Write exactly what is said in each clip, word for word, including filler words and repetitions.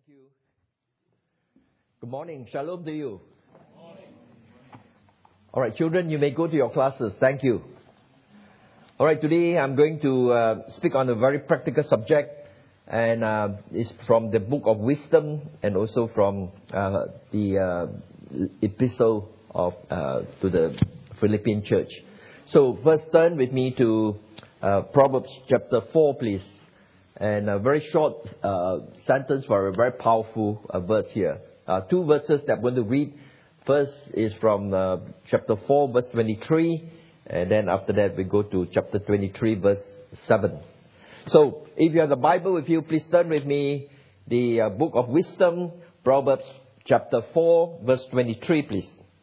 you. Good morning. Shalom to you. Good morning. All right, children, you may go to your classes. Thank you. All right, today I'm going to uh, speak on a very practical subject, and uh, it's from the book of wisdom and also from uh, the uh, epistle of uh, to the Philippian church. So first turn with me to uh, Proverbs chapter four, please. And a very short uh, sentence for a very powerful uh, verse here. Uh, two verses that I'm going to read. First is from uh, chapter four, verse twenty-three. And then after that, we go to chapter twenty-three, verse seven. So, if you have the Bible with you, please turn with me. The uh, book of wisdom, Proverbs chapter four, verse twenty-three, please.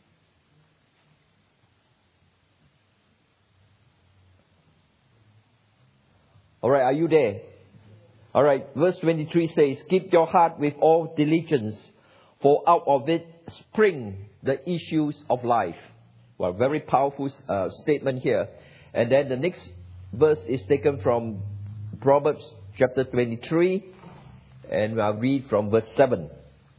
Alright, are you there? Alright, verse twenty-three says, "Keep your heart with all diligence, for out of it spring the issues of life." Well, very powerful uh, statement here. And then the next verse is taken from Proverbs chapter twenty-three, and I'll read from verse seven.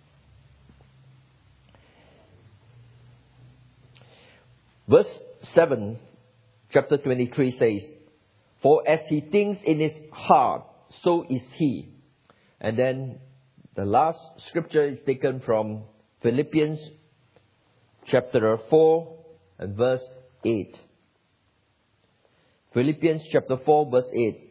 Verse seven, chapter twenty-three says, "For as he thinks in his heart, so is he." And then the last scripture is taken from Philippians chapter four and verse eight. Philippians chapter four, verse eight.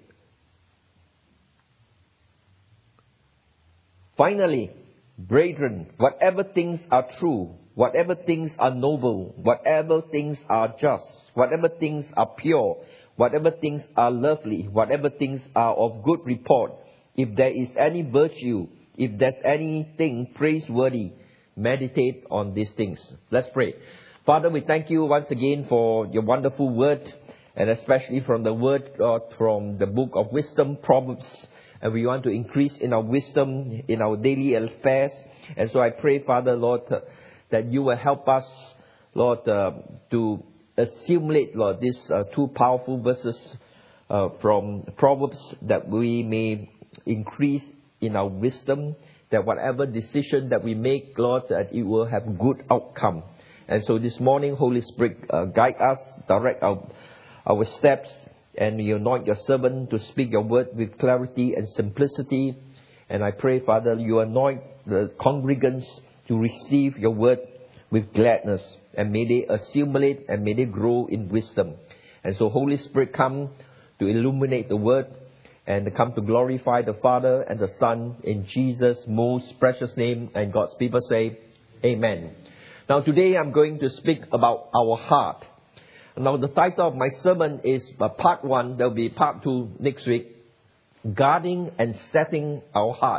"Finally, brethren, whatever things are true, whatever things are noble, whatever things are just, whatever things are pure, whatever things are lovely, whatever things are of good report, if there is any virtue, if there's anything praiseworthy, meditate on these things." Let's pray. Father, we thank you once again for your wonderful word, and especially from the word uh, from the book of wisdom, Proverbs. And we want to increase in our wisdom, in our daily affairs. And so I pray, Father, Lord, uh, that you will help us, Lord, uh, to assimilate, Lord, these uh, two powerful verses uh, from Proverbs, that we may increase in our wisdom, that whatever decision that we make, Lord, that it will have good outcome. And so this morning, Holy Spirit, uh, guide us, direct our, our steps, and you anoint your servant to speak your word with clarity and simplicity. And I pray, Father, you anoint the congregants to receive your word with gladness, and may they assimilate and may they grow in wisdom. And so Holy Spirit, come to illuminate the word and come to glorify the Father and the Son in Jesus' most precious name. And God's people say, Amen. Now today I'm going to speak about our heart. Now the title of my sermon is uh, part one. There will be part two next week. Guarding and setting our heart.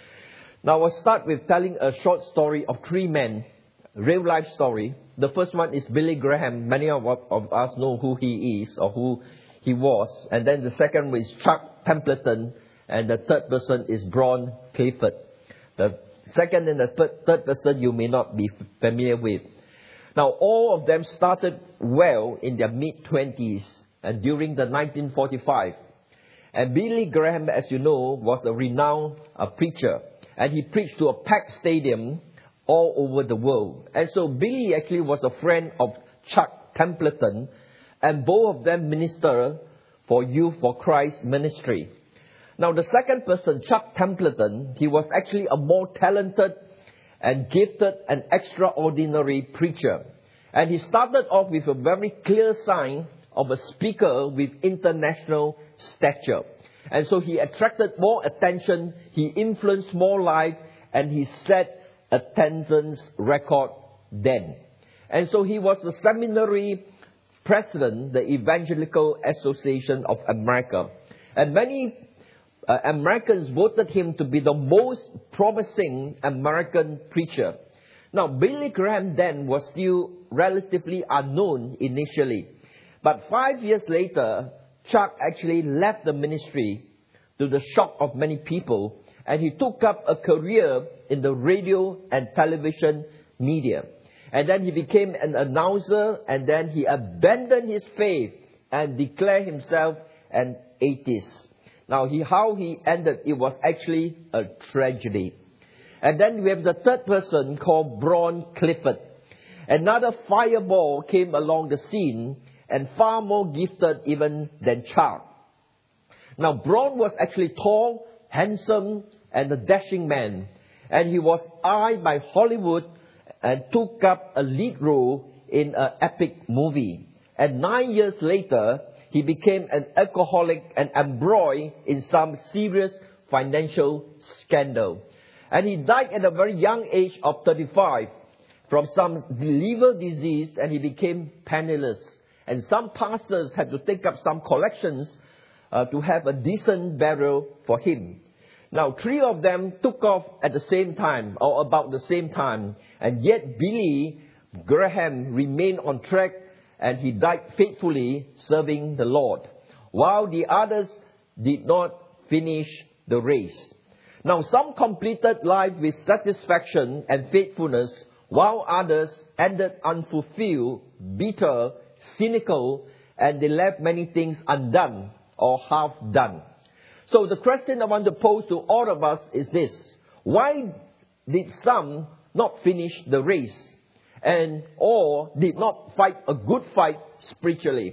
Now I'll start with telling a short story of three men. Real life story. The first one is Billy Graham. Many of, of us know who he is or who he was. And then the second one is Chuck Templeton. And the third person is Bron Clifford. The second and the third, third person you may not be familiar with. Now all of them started well in their mid-twenties and during the nineteen forty-five. And Billy Graham, as you know, was a renowned uh, preacher. And he preached to a packed stadium all over the world. And so Billy actually was a friend of Chuck Templeton, and both of them ministered for Youth for Christ ministry. Now the second person, Chuck Templeton, he was actually a more talented and gifted and extraordinary preacher. And he started off with a very clear sign of a speaker with international stature. And so he attracted more attention, he influenced more life, and he set attendance record then. And so he was the seminary president, the Evangelical Association of America. And many uh, Americans voted him to be the most promising American preacher. Now, Billy Graham then was still relatively unknown initially. But five years later, Chuck actually left the ministry to the shock of many people. And he took up a career in the radio and television media. And then he became an announcer, and then he abandoned his faith and declared himself an atheist. Now, he, how he ended, it was actually a tragedy. And then we have the third person called Bron Clifford. Another fireball came along the scene and far more gifted even than Charles. Now, Bron was actually tall, handsome, and a dashing man. And he was eyed by Hollywood and took up a lead role in an epic movie. And nine years later, he became an alcoholic and embroiled in some serious financial scandal. And he died at a very young age of thirty-five from some liver disease, and he became penniless. And some pastors had to take up some collections uh, to have a decent burial for him. Now, three of them took off at the same time, or about the same time, and yet Billy Graham remained on track, and he died faithfully serving the Lord, while the others did not finish the race. Now, some completed life with satisfaction and faithfulness, while others ended unfulfilled, bitter, cynical, and they left many things undone or half done. So the question I want to pose to all of us is this: why did some not finish the race, and or did not fight a good fight spiritually?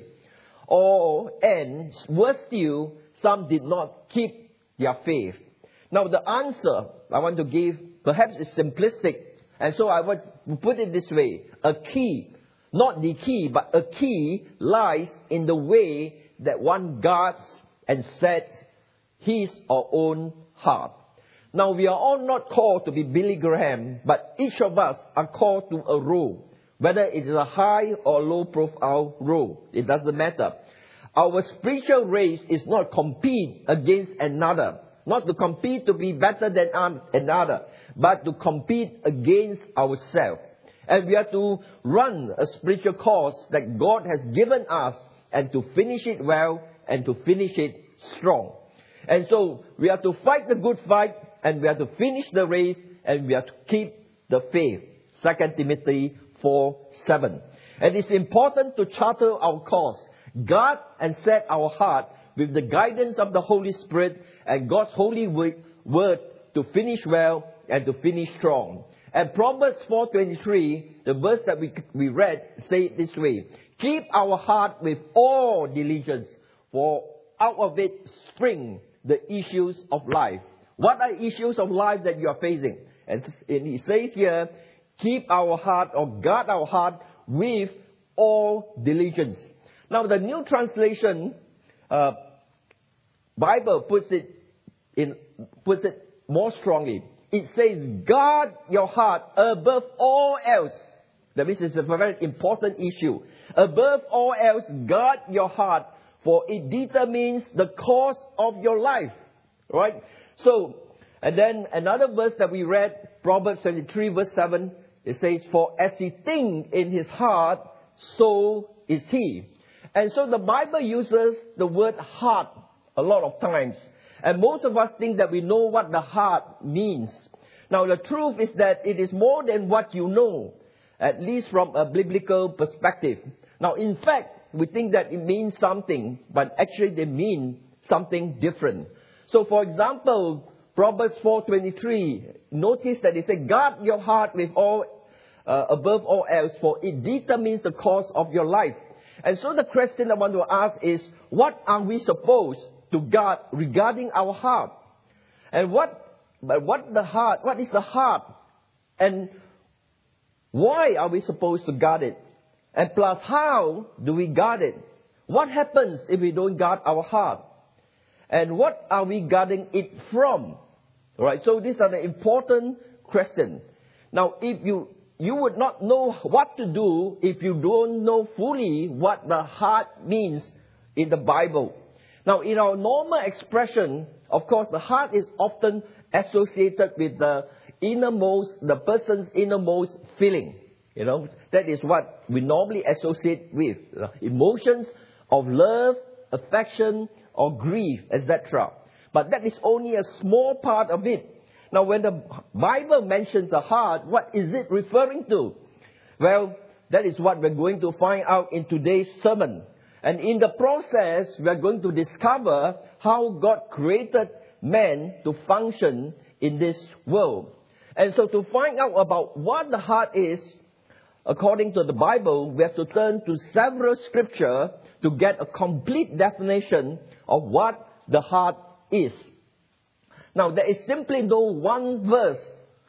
Or, and worse still, some did not keep their faith. Now the answer I want to give perhaps is simplistic, and so I would put it this way: a key, not the key, but a key lies in the way that one guards and sets his or own heart. Now, we are all not called to be Billy Graham, but each of us are called to a role, whether it is a high or low profile role. It doesn't matter. Our spiritual race is not compete against another, not to compete to be better than another, but to compete against ourselves. And we are to run a spiritual course that God has given us, and to finish it well and to finish it strong. And so we are to fight the good fight, and we are to finish the race, and we are to keep the faith. Second Timothy four seven. And it's important to charter our course, guard and set our heart with the guidance of the Holy Spirit and God's holy word to finish well and to finish strong. And Proverbs four twenty-three, the verse that we, we read, say it this way: keep our heart with all diligence, for out of it spring the issues of life. What are issues of life that you are facing? And, and he says here, keep our heart, or guard our heart with all diligence. Now the New Translation uh, Bible puts it in puts it more strongly. It says, guard your heart above all else. That means it's a very important issue. Above all else, guard your heart, for it determines the course of your life. Right? So, and then another verse that we read, Proverbs twenty-three verse seven, it says, for as he thinks in his heart, so is he. And so the Bible uses the word heart a lot of times. And most of us think that we know what the heart means. Now the truth is that it is more than what you know, at least from a biblical perspective. Now in fact, we think that it means something, but actually they mean something different. So for example, Proverbs four twenty-three, notice that it says, guard your heart with all, uh, above all else, for it determines the course of your life. And so the question I want to ask is, what are we supposed to guard regarding our heart? And what, but what the heart, what is the heart? And why are we supposed to guard it? And plus, how do we guard it? What happens if we don't guard our heart? And what are we guarding it from? All right, so these are the important questions. Now, if you, you would not know what to do if you don't know fully what the heart means in the Bible. Now, in our normal expression, of course, the heart is often associated with the innermost, the person's innermost feeling. You know, that is what we normally associate with uh, emotions of love, affection, or grief, et cetera. But that is only a small part of it. Now, when the Bible mentions the heart, what is it referring to? Well, that is what we're going to find out in today's sermon. And in the process, we are going to discover how God created man to function in this world. And so to find out about what the heart is, according to the Bible, we have to turn to several scriptures to get a complete definition of what the heart is. Now, there is simply no one verse,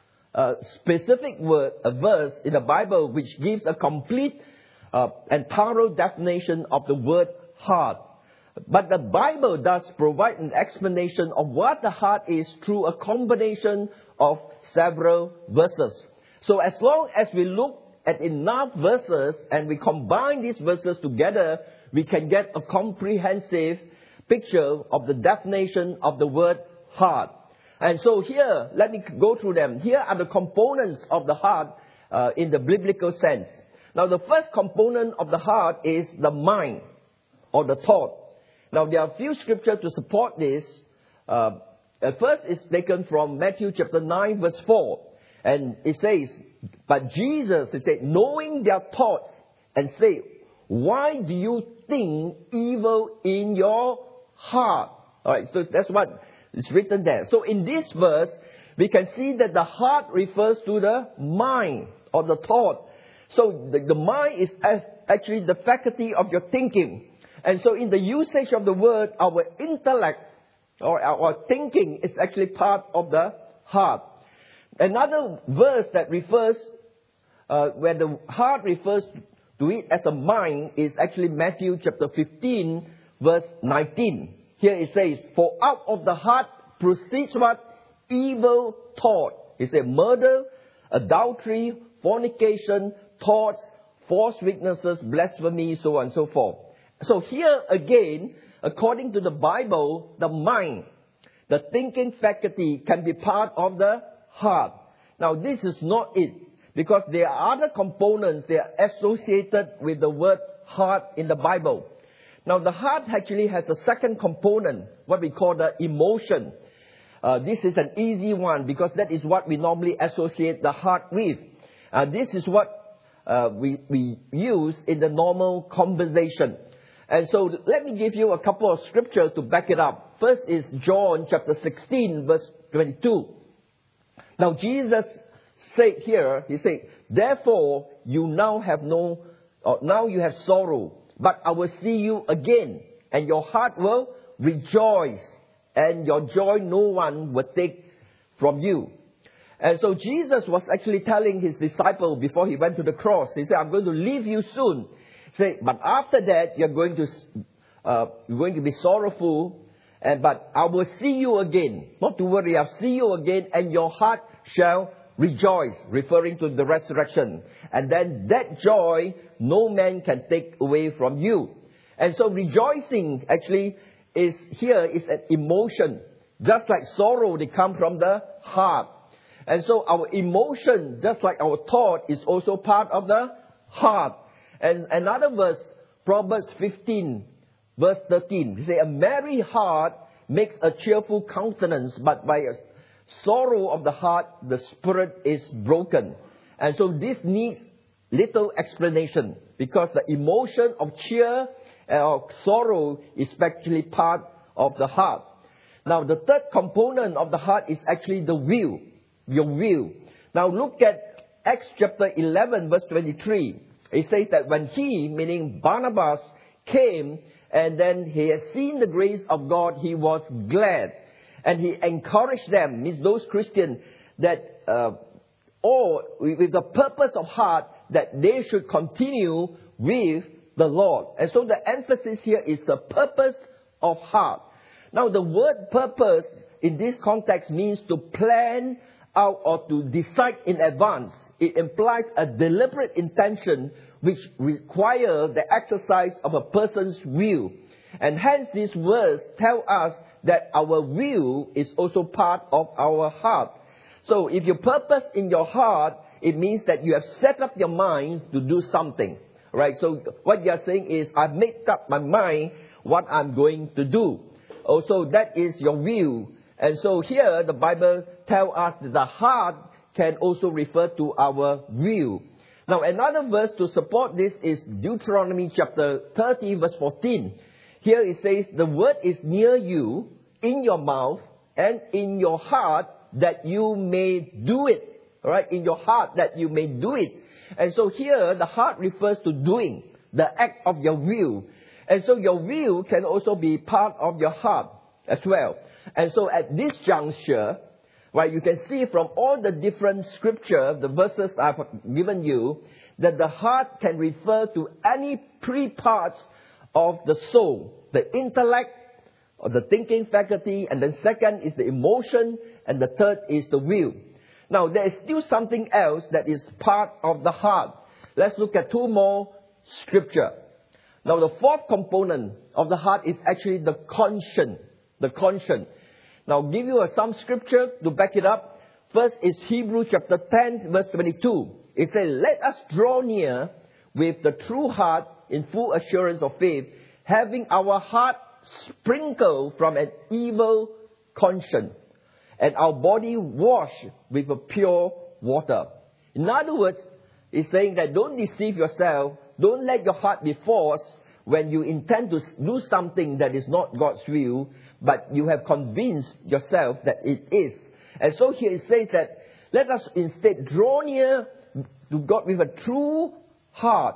a specific word, a verse in the Bible which gives a complete uh, and thorough definition of the word heart. But the Bible does provide an explanation of what the heart is through a combination of several verses. So as long as we look at enough verses and we combine these verses together, we can get a comprehensive picture of the definition of the word heart. And so here, let me go through them. Here are the components of the heart uh, in the biblical sense. Now, the first component of the heart is the mind or the thought. Now, there are a few scriptures to support this. Uh, first is taken from Matthew chapter nine, verse four. And it says, but Jesus, he said, knowing their thoughts, and say, why do you think evil in your heart? All right, so that's what is written there. So in this verse, we can see that the heart refers to the mind or the thought. So the, the mind is actually the faculty of your thinking. And so in the usage of the word, our intellect or our thinking is actually part of the heart. Another verse that refers, uh, where the heart refers to it as a mind is actually Matthew chapter fifteen, verse nineteen. Here it says, for out of the heart proceeds what? Evil thought. It says murder, adultery, fornication, thoughts, false witnesses, blasphemy, so on and so forth. So here again, according to the Bible, the mind, the thinking faculty can be part of the heart. Now this is not it, because there are other components that are associated with the word heart in the Bible. Now the heart actually has a second component, what we call the emotion. Uh, this is an easy one because that is what we normally associate the heart with. Uh, this is what uh, we, we use in the normal conversation. And so let me give you a couple of scriptures to back it up. First is John chapter sixteen, verse twenty-two. Now Jesus said here, he said, therefore you now have no, or now you have sorrow, but I will see you again, and your heart will rejoice, and your joy no one will take from you. And so Jesus was actually telling his disciple before he went to the cross, he said, I'm going to leave you soon. He said, but after that you're going to uh, you're going to be sorrowful, and but I will see you again. Not to worry, I'll see you again, and your heart shall rejoice, referring to the resurrection. And then that joy no man can take away from you. And so rejoicing actually is here is an emotion. Just like sorrow, they come from the heart. And so our emotion, just like our thought, is also part of the heart. And another verse, Proverbs fifteen, verse thirteen. They say, a merry heart makes a cheerful countenance, but by a sorrow of the heart, the spirit is broken. And so this needs little explanation, because the emotion of cheer or sorrow is actually part of the heart. Now, the third component of the heart is actually the will, your will. Now, look at Acts chapter eleven, verse twenty-three. It says that when he, meaning Barnabas, came and then he had seen the grace of God, he was glad. And he encouraged them, means those Christians, that uh, all with the purpose of heart, that they should continue with the Lord. And so the emphasis here is the purpose of heart. Now the word purpose in this context means to plan out or to decide in advance. It implies a deliberate intention which requires the exercise of a person's will. And hence these words tell us that our will is also part of our heart. So if you purpose in your heart, it means that you have set up your mind to do something. Right? So what you are saying is, I've made up my mind what I'm going to do. Also, that is your will. And so here the Bible tells us that the heart can also refer to our will. Now another verse to support this is Deuteronomy chapter thirty, verse fourteen. Here it says, the word is near you, in your mouth and in your heart, that you may do it. all right, in your heart that you may do it. And so here, the heart refers to doing, the act of your will. And so your will can also be part of your heart as well. And so at this juncture, right, you can see from all the different scripture, the verses I've given you, that the heart can refer to any three parts of the soul. The intellect, or the thinking faculty, and then second is the emotion, and the third is the will. Now, there is still something else that is part of the heart. Let's look at two more scripture. Now, the fourth component of the heart is actually the conscience. The conscience. Now, I'll give you a, some scripture to back it up. First is Hebrews chapter ten, verse twenty-two. It says, let us draw near with the true heart in full assurance of faith, having our heart sprinkled from an evil conscience, and our body washed with a pure water. In other words, it's saying that don't deceive yourself. Don't let your heart be forced when you intend to do something that is not God's will, but you have convinced yourself that it is. And so here it says that let us instead draw near to God with a true heart,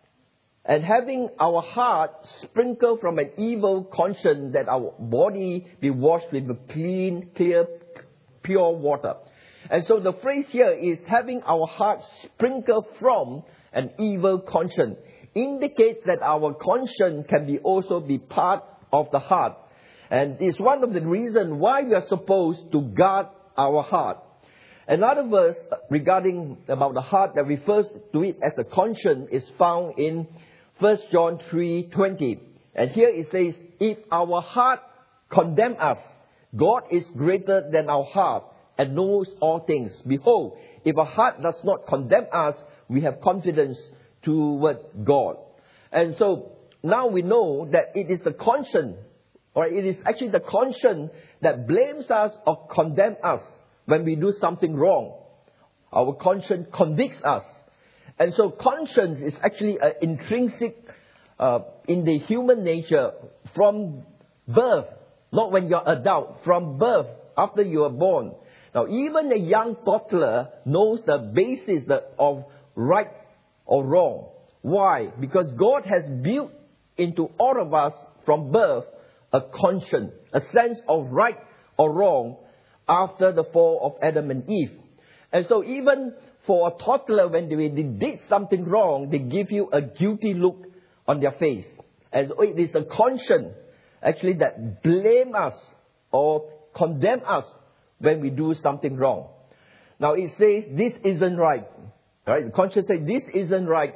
and having our heart sprinkled from an evil conscience, that our body be washed with a clean, clear, pure water. And so the phrase here is having our heart sprinkled from an evil conscience. Indicates that our conscience can be also be part of the heart. And it's one of the reasons why we are supposed to guard our heart. Another verse regarding about the heart that refers to it as a conscience is found in First John three twenty. And here it says, if our heart condemn us, God is greater than our heart and knows all things. Behold, if our heart does not condemn us, we have confidence toward God. And so now we know that it is the conscience, or it is actually the conscience that blames us or condemns us when we do something wrong. Our conscience convicts us. And so conscience is actually an intrinsic uh, in the human nature from birth, not when you're adult, from birth, after you are born. Now, even a young toddler knows the basis of right or wrong. Why? Because God has built into all of us from birth a conscience, a sense of right or wrong after the fall of Adam and Eve. And so even for a toddler, when they did something wrong, they give you a guilty look on their face. And so it is a conscience actually that blame us or condemn us when we do something wrong. Now it says this isn't right. Right? The conscience says this isn't right.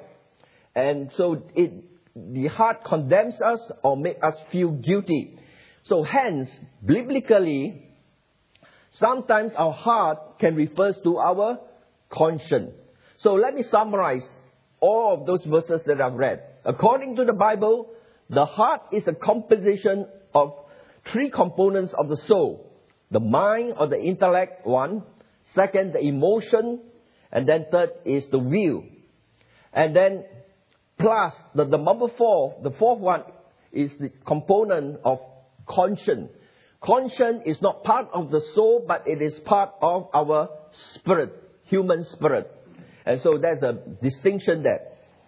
And so it, the heart condemns us or makes us feel guilty. So hence, biblically, sometimes our heart can refer to our conscience. So let me summarize all of those verses that I've read. According to the Bible, the heart is a composition of three components of the soul. The mind or the intellect, one. Second, the emotion. And then third is the will. And then plus the, the number four, the fourth one is the component of conscience. Conscience is not part of the soul, but it is part of our spirit, human spirit. And so there's a distinction there.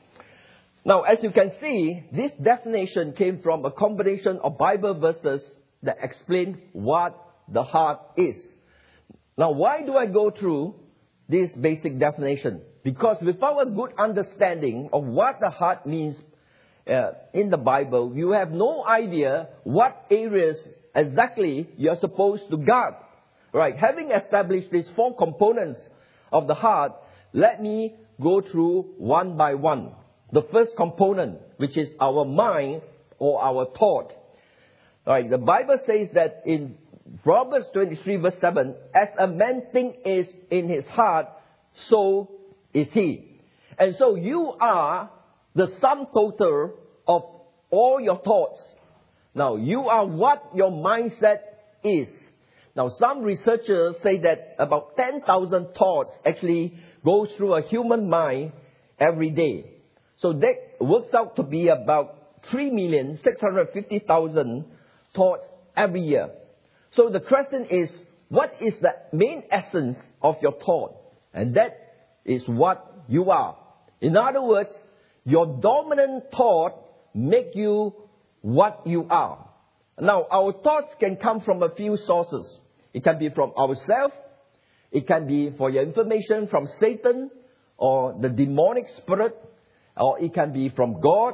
Now, as you can see, this definition came from a combination of Bible verses that explain what the heart is. Now, why do I go through this basic definition? Because without a good understanding of what the heart means uh, in the Bible, you have no idea what areas exactly you're supposed to guard. Right? Having established these four components of the heart, let me go through one by one. The first component, which is our mind or our thought. Right? The Bible says that in Proverbs twenty-three verse seven, as a man think is in his heart, so is he. And so you are the sum total of all your thoughts. Now, you are what your mindset is. Now, some researchers say that about ten thousand thoughts actually go through a human mind every day. So that works out to be about three million six hundred fifty thousand thoughts every year. So the question is, what is the main essence of your thought? And that is what you are. In other words, your dominant thought make you what you are. Now, our thoughts can come from a few sources. It can be from ourselves. It can be, for your information, from Satan or the demonic spirit. Or it can be from God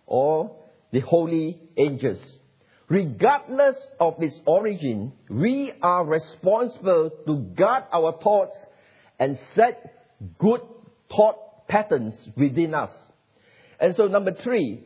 or the holy angels. Regardless of its origin, we are responsible to guard our thoughts and set good thought patterns within us. And so number three,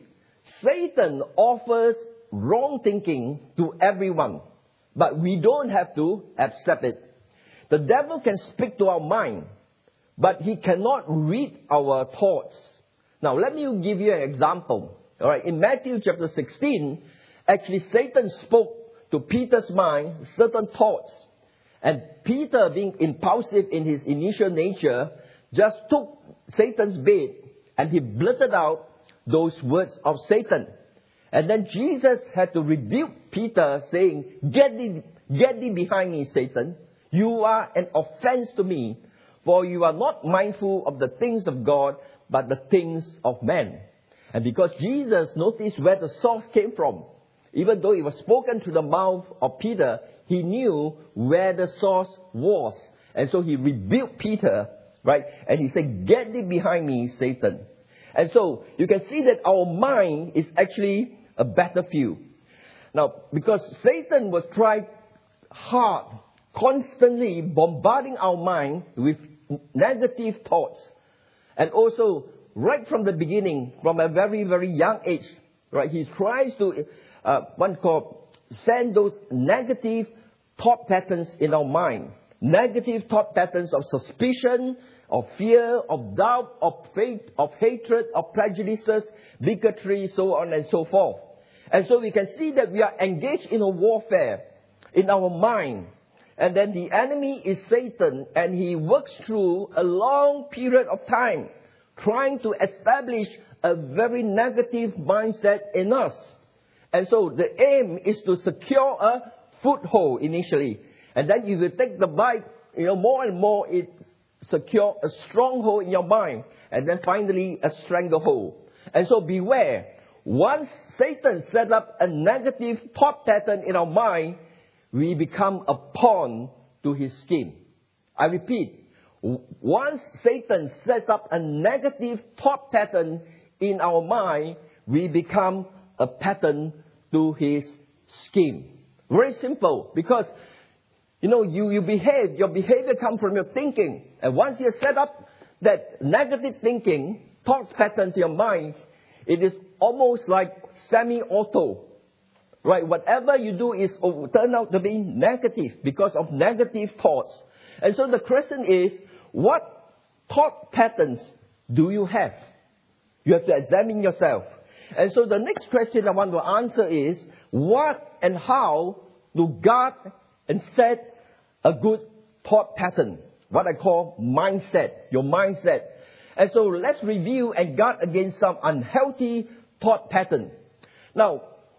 Satan offers wrong thinking to everyone, but we don't have to accept it. The devil can speak to our mind, but he cannot read our thoughts. Now, let me give you an example. All right, in Matthew chapter sixteen, actually Satan spoke to Peter's mind certain thoughts. And Peter, being impulsive in his initial nature, just took Satan's bait and he blurted out those words of Satan. And then Jesus had to rebuke Peter, saying, Get thee, get thee behind me, Satan. You are an offense to me, for you are not mindful of the things of God, but the things of man. And because Jesus noticed where the source came from, even though it was spoken through the mouth of Peter, he knew where the source was. And so he rebuked Peter, right? And he said, Get thee behind me, Satan. And so you can see that our mind is actually a battlefield. Now, because Satan was trying hard, constantly bombarding our mind with negative thoughts. And also, right from the beginning, from a very, very young age, right, he tries to, uh, one called, send those negative thought patterns in our mind. Negative thought patterns of suspicion, of fear, of doubt, of faith, of hatred, of prejudices, bigotry, so on and so forth. And so we can see that we are engaged in a warfare in our mind. And then the enemy is Satan, and he works through a long period of time trying to establish a very negative mindset in us. And so the aim is to secure a foothold initially. And then if you take the bite, you know, more and more it secure a stronghold in your mind. And then finally a stranglehold. And so beware. Once Satan set up a negative thought pattern in our mind, we become a pawn to his scheme. I repeat, once Satan sets up a negative thought pattern in our mind, we become a pattern to his scheme. Very simple, because, you know, you, you behave, your behavior comes from your thinking. And once you set up that negative thinking, thought patterns in your mind, it is almost like semi-auto. Right? Whatever you do is oh, turn out to be negative because of negative thoughts. And so the question is, what thought patterns do you have? You have to examine yourself. And so the next question I want to answer is, what and how to guard and set a good thought pattern? What I call mindset, your mindset. And so let's review and guard against some unhealthy thought pattern. Now,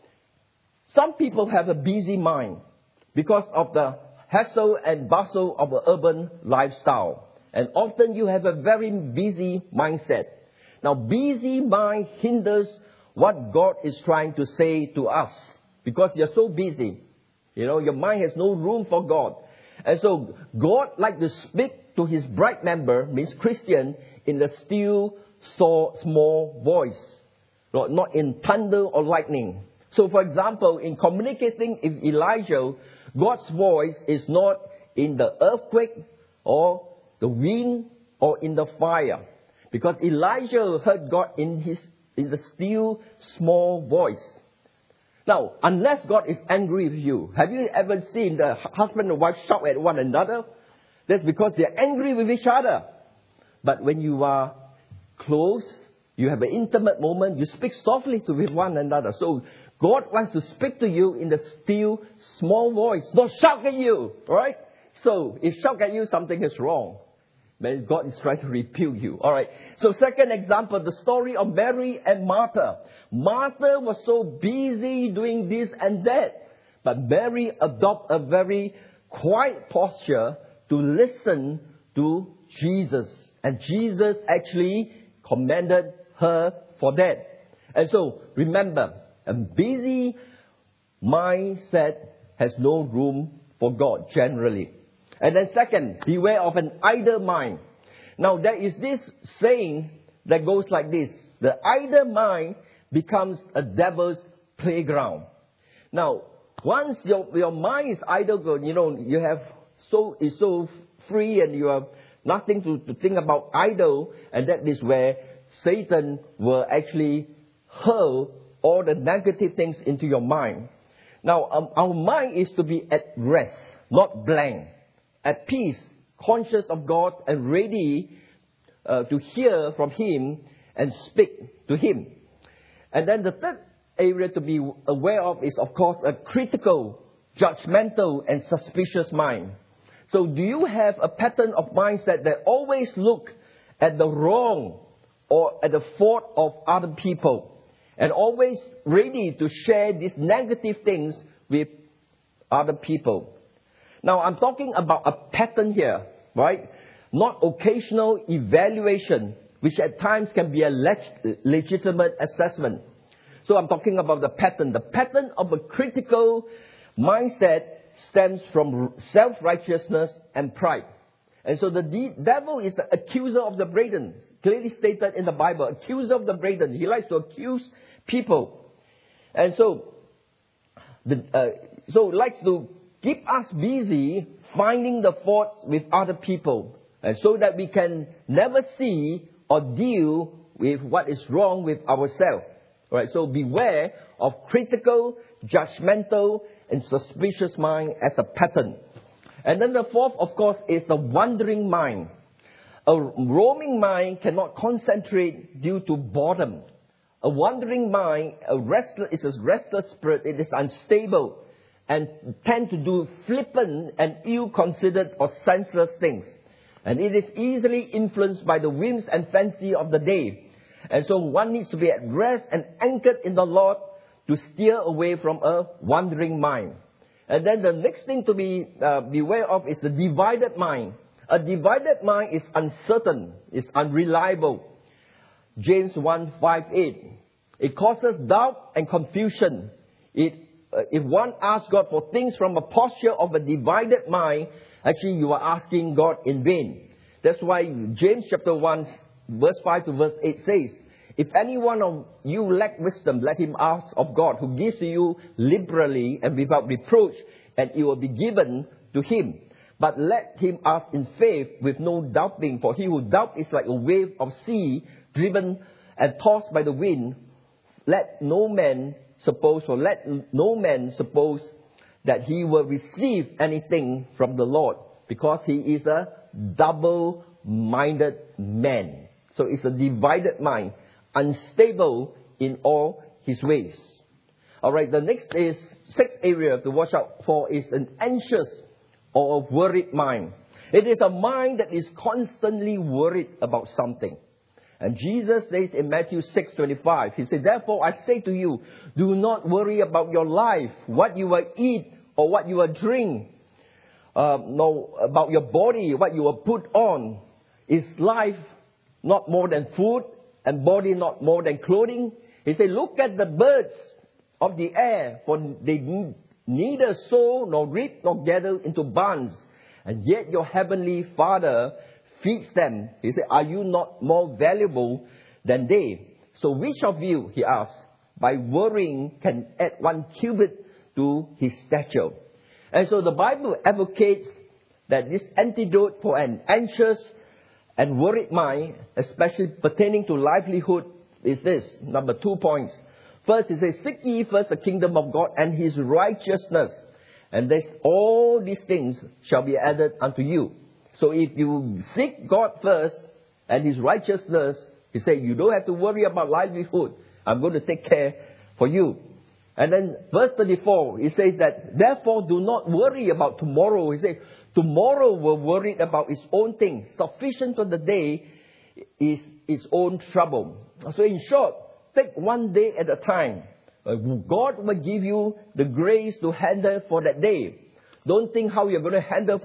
some people have a busy mind because of the hassle and bustle of an urban lifestyle. And often you have a very busy mindset. Now, busy mind hinders what God is trying to say to us because you're so busy. You know, your mind has no room for God. And so God likes to speak to his bride member, means Christian, in the still, small voice. Not in thunder or lightning. So, for example, in communicating with Elijah, God's voice is not in the earthquake or the wind or in the fire. Because Elijah heard God in his in the still, small voice. Now, unless God is angry with you, have you ever seen the husband and wife shout at one another? That's because they're angry with each other. But when you are close, you have an intimate moment, you speak softly to with one another. So, God wants to speak to you in the still, small voice, not shout at you, alright? So, if shout at you, something is wrong. Then God is trying to rebuke you, alright? So, second example, the story of Mary and Martha. Martha was so busy doing this and that. But Mary adopted a very quiet posture to listen to Jesus. And Jesus actually commended her for that. And so, remember, a busy mindset has no room for God, generally. And then second, beware of an idle mind. Now, there is this saying that goes like this. The idle mind becomes a devil's playground. Now, once your, your mind is idle, you know, you have so, is so free and you have nothing to, to think about idle, and that is where Satan will actually hurl all the negative things into your mind. Now, um, our mind is to be at rest, not blank, at peace, conscious of God, and ready uh, to hear from Him and speak to Him. And then the third area to be aware of is, of course, a critical, judgmental, and suspicious mind. So do you have a pattern of mindset that always look at the wrong or at the fault of other people, and always ready to share these negative things with other people? Now, I'm talking about a pattern here, right? Not occasional evaluation, which at times can be a leg- legitimate assessment. So I'm talking about the pattern. The pattern of a critical mindset stems from self-righteousness and pride. And so the de- devil is the accuser of the brethren, clearly stated in the Bible, accuser of the brethren. He likes to accuse people. And so, the, uh, so likes to keep us busy finding the faults with other people, and so that we can never see or deal with what is wrong with ourselves. All right, so beware of critical, judgmental, and suspicious mind as a pattern. And then the fourth, of course, is the wandering mind. A roaming mind cannot concentrate due to boredom. A wandering mind a restless, is a restless spirit. It is unstable and tend to do flippant and ill-considered or senseless things. And it is easily influenced by the whims and fancy of the day. And so one needs to be at rest and anchored in the Lord to steer away from a wandering mind. And then the next thing to be uh, beware of is the divided mind. A divided mind is uncertain, is unreliable. James one, five, eight. It causes doubt and confusion. It, uh, if one asks God for things from a posture of a divided mind, actually you are asking God in vain. That's why James chapter one, verse five to verse eight says, if any one of you lack wisdom, let him ask of God, who gives to you liberally and without reproach, and it will be given to him. But let him ask in faith with no doubting, for he who doubts is like a wave of sea, driven and tossed by the wind. Let no man suppose, or let no man suppose that he will receive anything from the Lord, because he is a double-minded man. So it's a divided mind, unstable in all his ways. All right, the next is, sixth area to watch out for is an anxious or a worried mind. It is a mind that is constantly worried about something. And Jesus says in Matthew six twenty-five, He said, therefore I say to you, do not worry about your life, what you will eat or what you will drink. Uh, no, about your body, what you will put on. Is life not more than food, and body not more than clothing? He said, look at the birds of the air, for they neither sow nor reap nor gather into barns, and yet your heavenly Father feeds them. He said, are you not more valuable than they? So which of you, he asked, by worrying can add one cubit to his stature? And so the Bible advocates that this antidote for an anxious and worried mind, especially pertaining to livelihood, is this. Number two points. First, it says, seek ye first the kingdom of God and his righteousness, and this, all these things shall be added unto you. So if you seek God first and his righteousness, he said, you don't have to worry about livelihood. I'm going to take care for you. And then verse thirty-four, he says that, therefore do not worry about tomorrow. He says, tomorrow will worry about its own thing. Sufficient for the day is its own trouble. So in short, take one day at a time. God will give you the grace to handle for that day. Don't think how you're going to handle for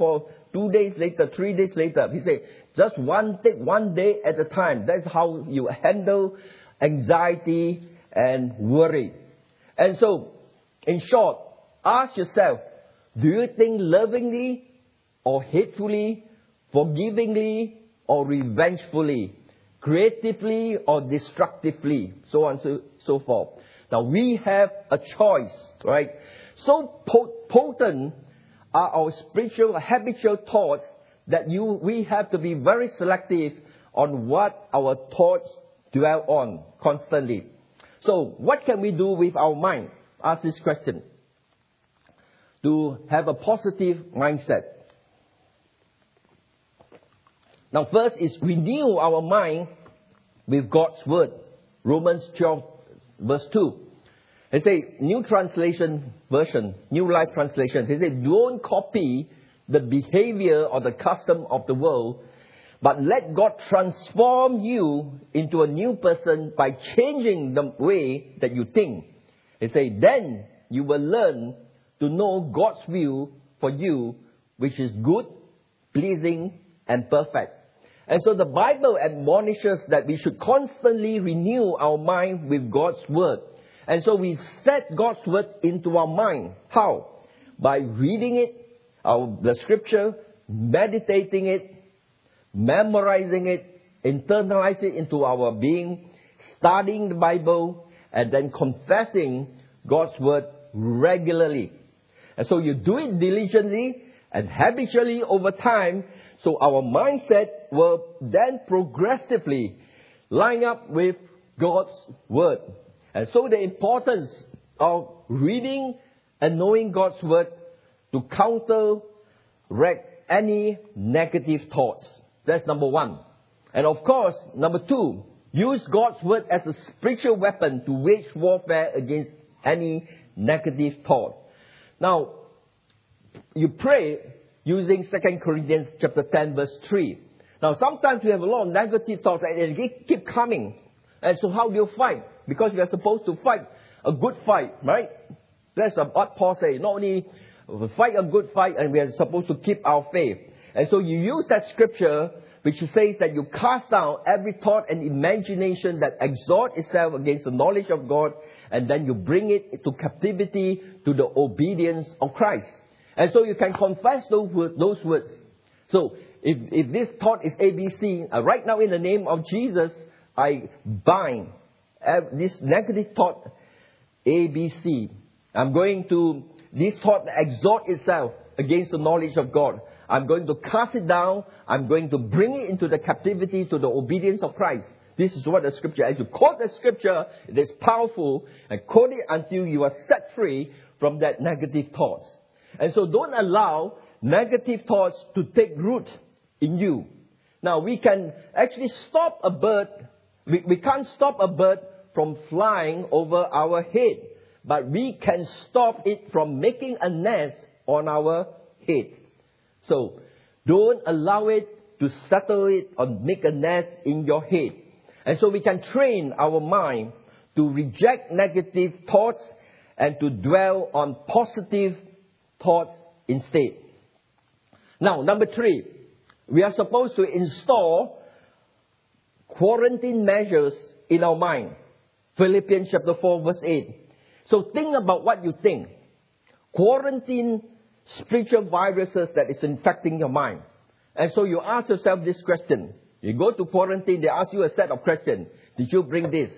two days later, three days later. He said, just one day, one day at a time. That's how you handle anxiety and worry. And so, in short, ask yourself, do you think lovingly or hatefully, forgivingly or revengefully, creatively or destructively, so on and so, so forth. Now we have a choice, right? So potent are our spiritual, habitual thoughts that you we have to be very selective on what our thoughts dwell on constantly. So what can we do with our mind? Ask this question. To have a positive mindset. Now first is renew our mind with God's word. Romans twelve verse two. It says, New Translation Version, New Life Translation. He said, don't copy the behavior or the custom of the world, but let God transform you into a new person by changing the way that you think. He said, then you will learn to know God's will for you, which is good, pleasing, and perfect. And so the Bible admonishes that we should constantly renew our mind with God's word. And so we set God's word into our mind. How? By reading it, our, the scripture, meditating it, memorizing it, internalize it into our being, studying the Bible, and then confessing God's word regularly. And so you do it diligently and habitually over time, so our mindset will then progressively line up with God's word. And so the importance of reading and knowing God's word to counteract any negative thoughts. That's number one. And of course, number two, use God's word as a spiritual weapon to wage warfare against any negative thought. Now, you pray using Second Corinthians chapter ten verse three. Now, sometimes we have a lot of negative thoughts and they keep coming. And so how do you fight? Because we are supposed to fight a good fight, right? That's what Paul says. Not only fight a good fight, and we are supposed to keep our faith. And so you use that scripture which says that you cast down every thought and imagination that exhort itself against the knowledge of God, and then you bring it to captivity to the obedience of Christ. And so you can confess those words. Those words. So if, if this thought is A B C, uh, right now in the name of Jesus, I bind uh, this negative thought A B C. I'm going to, this thought exhort itself against the knowledge of God. I'm going to cast it down. I'm going to bring it into the captivity to the obedience of Christ. This is what the scripture, as you quote the scripture, it is powerful, and quote it until you are set free from that negative thoughts. And so don't allow negative thoughts to take root in you. Now we can actually stop a bird, we, we can't stop a bird from flying over our head, but we can stop it from making a nest on our head. So don't allow it to settle it or make a nest in your head. And so we can train our mind to reject negative thoughts and to dwell on positive thoughts instead. Now, number three, we are supposed to install quarantine measures in our mind. Philippians chapter four verse eight. So think about what you think. Quarantine spiritual viruses that is infecting your mind. And so you ask yourself this question. You go to quarantine, they ask you a set of questions. Did you bring this?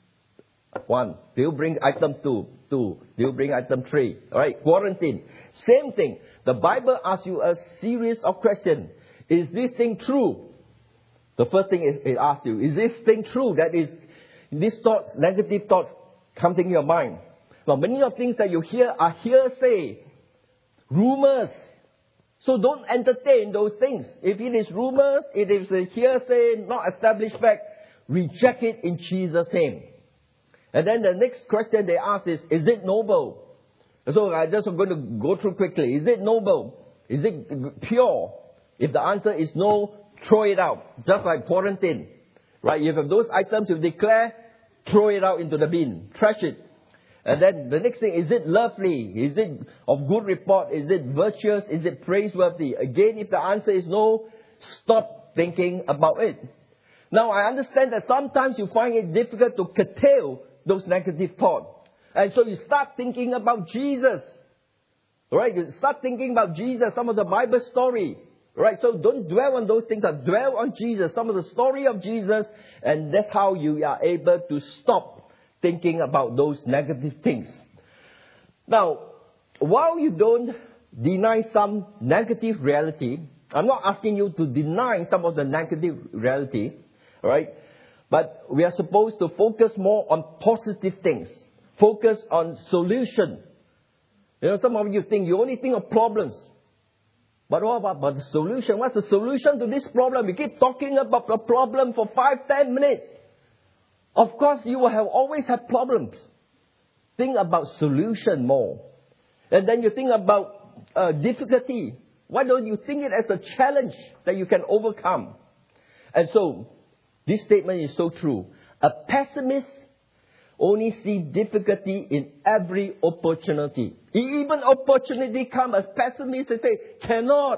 One. Do you bring item two? Two. Do you bring item three? All right, quarantine. Same thing. The Bible asks you a series of questions. Is this thing true? The first thing it, it asks you, is this thing true? That is, these thoughts, negative thoughts, coming to your mind. Now, many of things that you hear are hearsay, rumors. So don't entertain those things. If it is rumors, it is a hearsay, not established fact, reject it in Jesus' name. And then the next question they ask is, is it noble? So I just am going to go through quickly. Is it noble? Is it pure? If the answer is no, throw it out. Just like quarantine. Right? If you have those items you declare, throw it out into the bin. Trash it. And then the next thing, is it lovely? Is it of good report? Is it virtuous? Is it praiseworthy? Again, if the answer is no, stop thinking about it. Now, I understand that sometimes you find it difficult to curtail those negative thoughts. And so you start thinking about Jesus. Right? You start thinking about Jesus, some of the Bible story. Right? So don't dwell on those things, but dwell on Jesus, some of the story of Jesus. And that's how you are able to stop thinking about those negative things. Now, while you don't deny some negative reality, I'm not asking you to deny some of the negative reality, right? But we are supposed to focus more on positive things. Focus on solution. You know, some of you think you only think of problems. But what about, about the solution? What's the solution to this problem? We keep talking about the problem for five, ten minutes. Of course, you will have always have problems. Think about solution more. And then you think about uh, difficulty. Why don't you think it as a challenge that you can overcome? And so, this statement is so true. A pessimist only sees difficulty in every opportunity. Even opportunity come, as pessimists they say, cannot.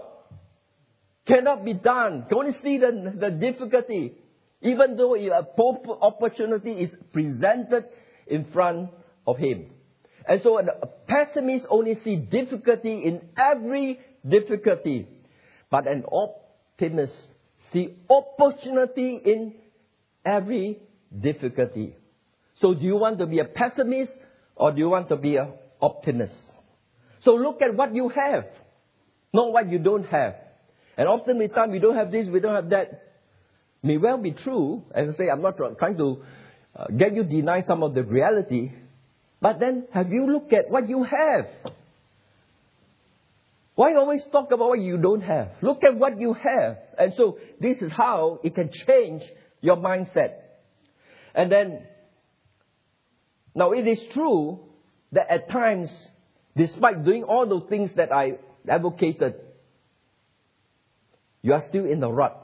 Cannot be done. Can only see the, the difficulty. Even though a opportunity is presented in front of him. And so a pessimist only sees difficulty in every difficulty. But an optimist sees opportunity in every difficulty. So do you want to be a pessimist or do you want to be an optimist? So look at what you have, not what you don't have. And often the time we don't have this, we don't have that. May well be true. As I say, I'm not trying to uh, get you deny some of the reality. But then, have you looked at what you have? Why always talk about what you don't have? Look at what you have. And so, this is how it can change your mindset. And then, now it is true that at times, despite doing all those things that I advocated, you are still in the rut.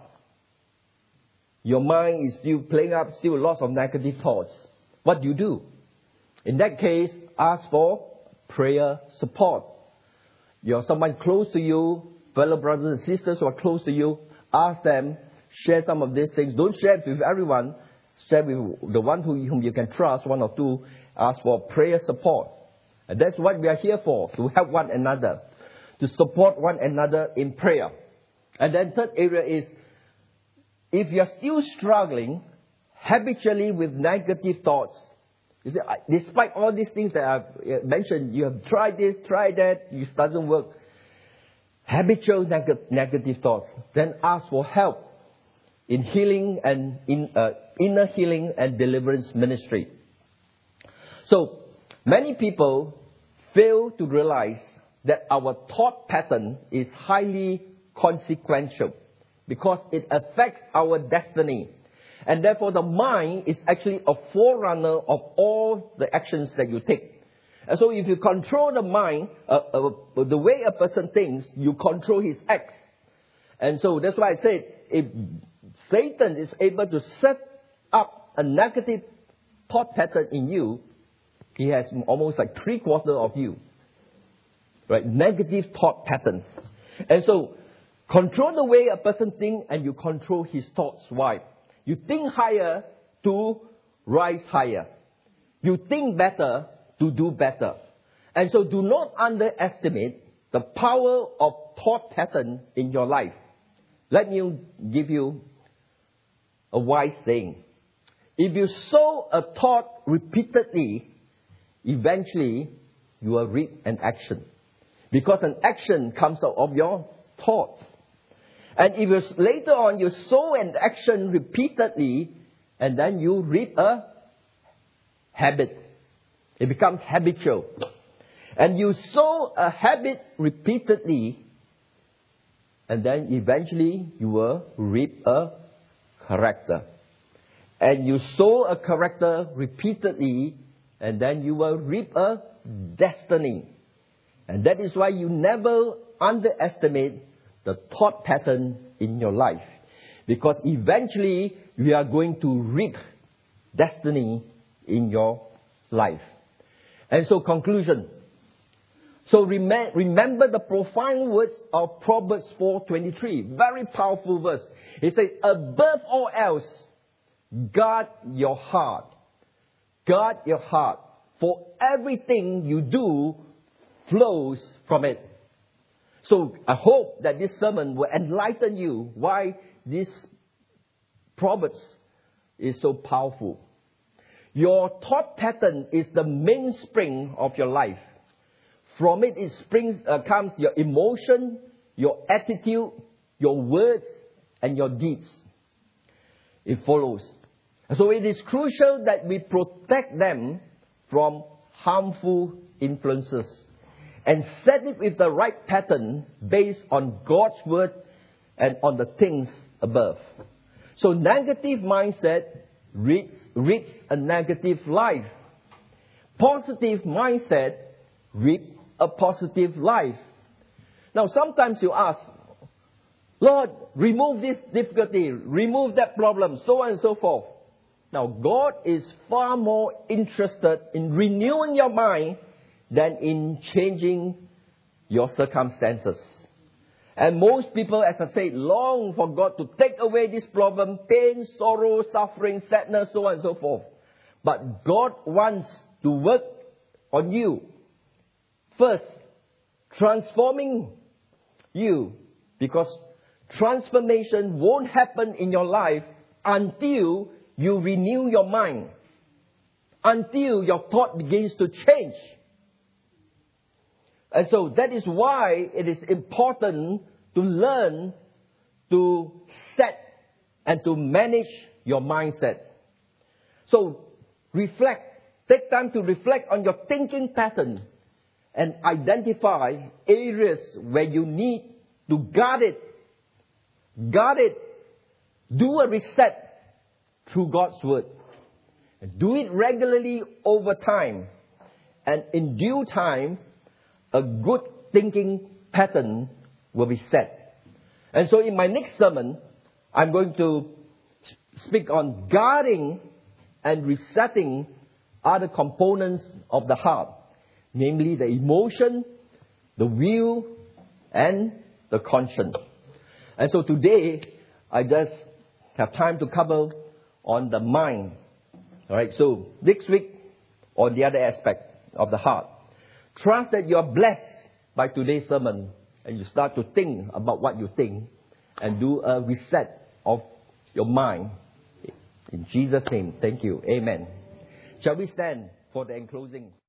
Your mind is still playing up, still lots of negative thoughts. What do you do? In that case, ask for prayer support. You're someone close to you, fellow brothers and sisters who are close to you. Ask them, share some of these things. Don't share it with everyone. Share with the one who, whom you can trust, one or two. Ask for prayer support. And that's what we are here for, to help one another, to support one another in prayer. And then third area is, if you're still struggling habitually with negative thoughts, you see, despite all these things that I've mentioned, you have tried this, tried that, it doesn't work. Habitual neg- negative thoughts, then ask for help in healing and in uh, inner healing and deliverance ministry. So, many people fail to realize that our thought pattern is highly consequential, because it affects our destiny. And therefore, the mind is actually a forerunner of all the actions that you take. And so, if you control the mind, uh, uh, the way a person thinks, you control his acts. And so, that's why I said, if Satan is able to set up a negative thought pattern in you, he has almost like three quarters of you. Right? Negative thought patterns. And so, control the way a person thinks and you control his thoughts. Why? You think higher to rise higher. You think better to do better. And so do not underestimate the power of thought pattern in your life. Let me give you a wise saying. If you sow a thought repeatedly, eventually you will reap an action. Because an action comes out of your thoughts. And if you, later on you sow an action repeatedly, and then you reap a habit. It becomes habitual. And you sow a habit repeatedly, and then eventually you will reap a character. And you sow a character repeatedly, and then you will reap a destiny. And that is why you never underestimate the thought pattern in your life. Because eventually you are going to reap destiny in your life. And so conclusion. So rem- remember the profound words of Proverbs four twenty-three. Very powerful verse. It says, above all else, guard your heart. Guard your heart. For everything you do flows from it. So I hope that this sermon will enlighten you why this Proverbs is so powerful. Your thought pattern is the mainspring of your life. From it, it springs, uh, comes your emotion, your attitude, your words, and your deeds. It follows. So it is crucial that we protect them from harmful influences and set it with the right pattern based on God's word and on the things above. So negative mindset reads, reads a negative life. Positive mindset reads a positive life. Now sometimes you ask, Lord, remove this difficulty, remove that problem, so on and so forth. Now God is far more interested in renewing your mind than in changing your circumstances. And most people, as I said, long for God to take away this problem, pain, sorrow, suffering, sadness, so on and so forth. But God wants to work on you. First, transforming you, because transformation won't happen in your life until you renew your mind, until your thought begins to change. And so that is why it is important to learn to set and to manage your mindset. So reflect, take time to reflect on your thinking pattern and identify areas where you need to guard it. Guard it. Do a reset through God's word. Do it regularly over time. And in due time, a good thinking pattern will be set. And so in my next sermon, I'm going to speak on guarding and resetting other components of the heart. Namely the emotion, the will, and the conscience. And so today, I just have time to cover on the mind. Alright, so next week, on the other aspect of the heart. Trust that you are blessed by today's sermon and you start to think about what you think and do a reset of your mind. In Jesus' name, thank you. Amen. Shall we stand for the enclosing?